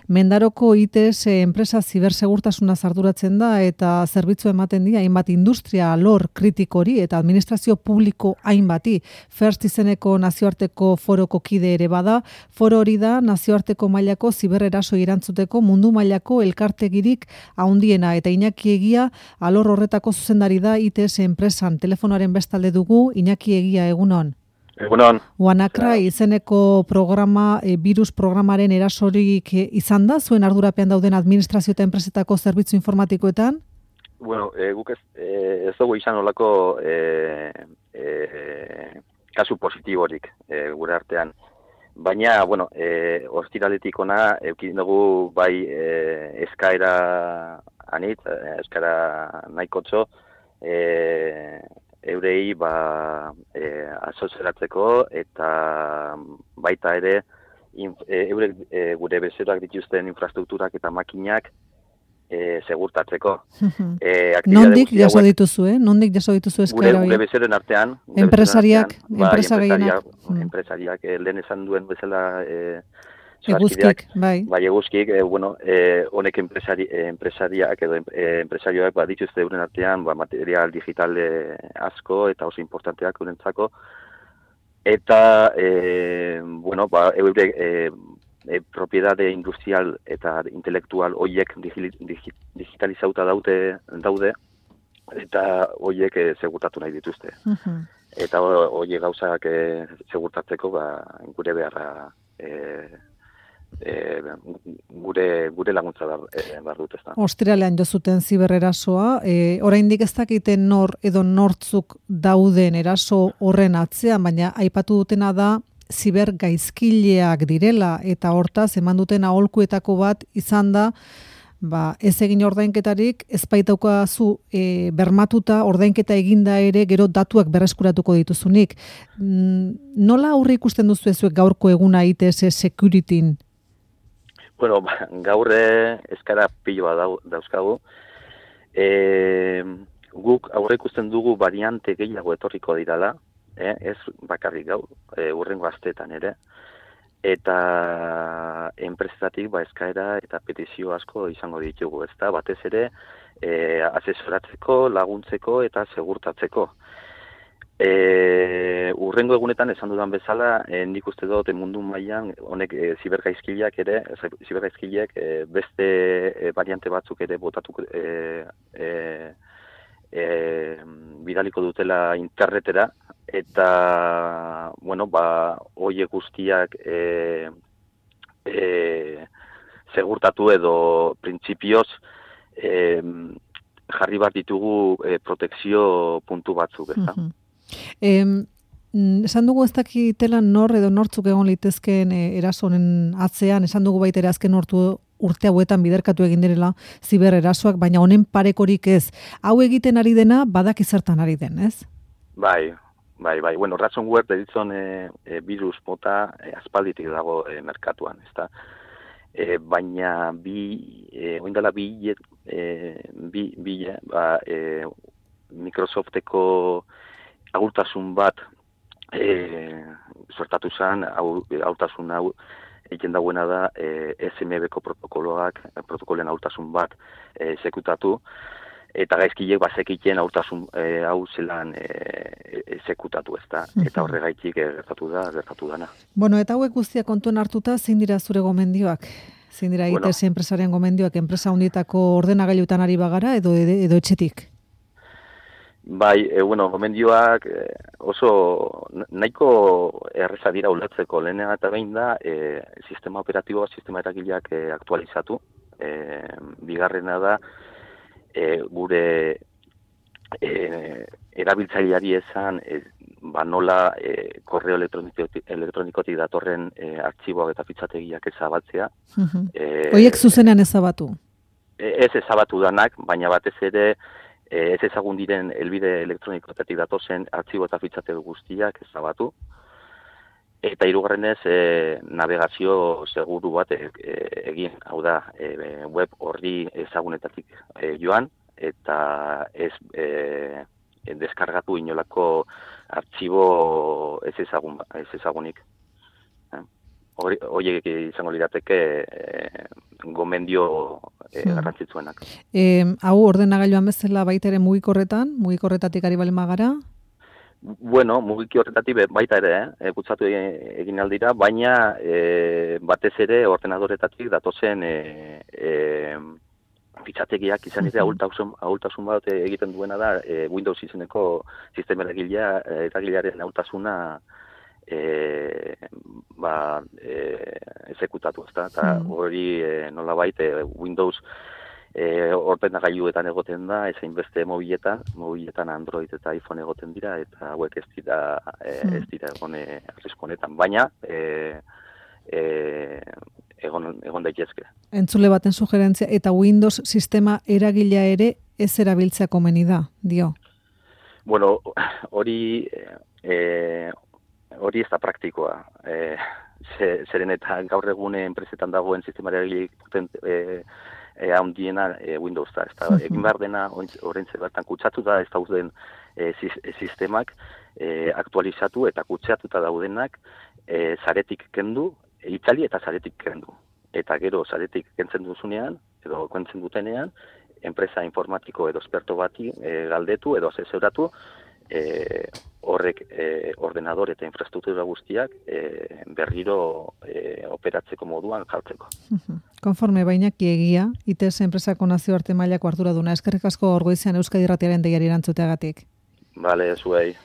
Mendaroko ITS enpresa zibersegurtasuna arduratzen da eta zerbitzu ematen die hainbat industria alor kritikori eta administrazio publiko hainbati. First izeneko nazioarteko foroko kide ere bada, foro hori da nazioarteko mailako zibereraso irantzuteko mundu mailako elkartegirik handiena eta Iñaki Egia alor horretako zuzendari da ITS enpresan. Telefonoaren bestalde dugu, Iñaki Egia, egunon. Egunon. WannaCry izeneko programa, virus programaren erasorik izan da, zuen ardurapean dauden administrazio eta enpresetako zerbitzu informatikoetan? Bueno, guk ez dugu izan olako kasu positiborik gure artean. Baina, bueno, ostiraletik ona, eukin dugu bai eskaera anit, eskaera nahikotxo, eurei asozieratzeko eta baita ere eurek gure bezeroak dituzten infrastrukturak eta makinak segurtatzeko. Nondik jaso dituzue? Nondik jaso dituzue eskaera hori? Gure bezeroen artean. Enpresariak, enpresariak, lehen esan duen bezala eguzkik, bai. Bai, eguzkik, honek enpresariak edo enpresarioak dituzte euren artean material digital asko eta oso importanteak eurentzako. Eta, eurek propiedade industrial eta intelektual horiek digitalizauta daude eta horiek segurtatu nahi dituzte. Eta horiek gauzak segurtatzeko gure beharra gure laguntza behar dut ez da. Ostiralean jozuten zibererasoa, oraindik ez dakiten nor edo nortzuk dauden eraso horren atzean, baina aipatu dutena da zibergaizkileak direla eta hortaz eman duten aholkuetako bat izan da ez egin ordainketarik, ez baitaukazu bermatuta ordainketa eginda ere gero datuak berreskuratuko dituzunik. Nola aurre ikusten duzu zuek gaurko eguna ITS Securityn? Bueno, gaur eskara piloa dauzkagu. Guk aurre ikusten dugu variante gehiago etorriko dirala, ez bakarrik gaur, hurrengo asteetan ere. Eta enpresetatik eskaera eta petizio asko izango ditugu, ezta? Batez ere asesoratzeko, laguntzeko eta segurtatzeko. Hurrengo egunetan esan dudan bezala, nik uste dut mundu mailan honek zibergaizkileak beste variante batzuk ere botatuko bidaliko dutela internetera eta horiek guztiak segurtatu edo printzipioz jarri bat ditugu protekzio puntu batzuk, ezta? Esan dugu ez dakitela nor edo nortzuk egon litezkeen erasonen atzean, esan dugu baita ere azken urte hauetan biderkatu egin direla zibererasoak, baina honen parekorik ez. Hau egiten ari dena badaki zertan ari den, ez? Bai. Bueno, ransomware deritzen virus mota aspalditik dago merkatuan, ezta? Baina oindala Microsofteko agurtasun bat sortatu zen, agurtasun hau egiten dagoena da SMB-ko protokoloen agurtasun bat exekutatu, eta gaizkileek bazekiten agurtasun hau zelan exekutatu, ezta? Eta horregaitik gertatu dana. Bueno, eta hauek guztiak kontuan hartuta, zein dira zure gomendioak? Zein dira ITS enpresaren gomendioak, enpresa hundietako ordenagailutan ari bagara edo etxetik? Bai, gomendioak oso nahiko erreza dira ulertzeko. Lehenengo eta behin da, sistema operatiboa, sistema eragileak aktualizatu. Bigarrena da, gure erabiltzaileari esan, nola korreo elektronikotik datorren artxiboak eta fitxategiak ezabatzea. Horiek zuzenean ezabatu? Ez ezabatu danak, baina batez ere ez ezagun diren helbide elektronikoetatik datozen artxibo eta fitxategi guztiak ezabatu. Eta hirugarrenez navegazio seguru bat egin, hau da, web horri ezagunetatik joan, eta ez deskargatu inolako artxibo ez ezagunik. Horiek izango lirateke gomendio garrantzitsuenak. Hau ordenagailuan bezala baita ere mugikorretatik ari balen magara? Bueno, mugiki horretatik baita ere, kutsatu egin aldira, baina batez ere ordenadoretatik datozen fitxategiak izan ere ahultasun bat egiten duena da Windows izeneko sistema eragilearen ahultasuna ezekutatu, ezta? Eta hori nolabait Windows ordenagailuetan egoten da, ezein beste mobiletan Android eta iPhone egoten dira, eta hauek ez dira arrisku honetan, baina egon daitezke. Entzule baten sugerentzia, eta Windows sistema eragilea ere ez erabiltzea komeni da, dio? Bueno, hori ez da praktikoa. Zeren eta gaur egun enpresetan dagoen sistema eragileik handiena Windows da. Egin behar dena, horrentze bertan kutsatu da, ez dauden sistemak aktualizatu eta kutsatuta daudenak zaretik kendu, itzali eta zaretik kendu. Eta gero zaretik kentzen duzunean, edo kentzen dutenean, enpresa informatiko edo esperto bati galdetu edo asesoratu horrek ordenador eta infrastruktura guztiak berriro operatzeko moduan jartzeko. Konforme Bainaki Egia, ITS enpresako nazioarte mailako arduraduna. Eskerrik asko gaur goizean Euskadi Irratiaren deiari erantzuteagatik. Bale, zuei.